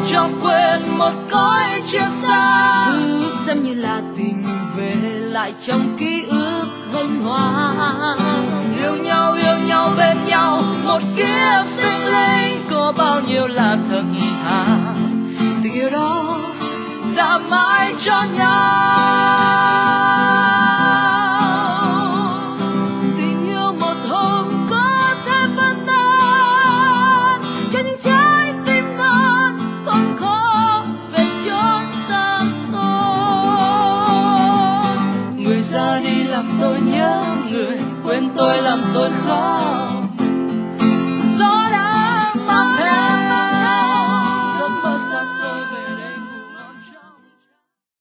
cho quên một cõi chia xa. Cứ xem như là tình về lại trong ký ức hân hoan. Yêu nhau bên nhau một kiếp sinh linh, có bao nhiêu là thật thà. Tình yêu đó đã mãi cho nhau. Tình yêu một hôm có thể vỡ tan, cho những trái tim non không khó về chốn xa xôi. Người ra đi làm tôi nhớ người, quên tôi làm tôi khóc.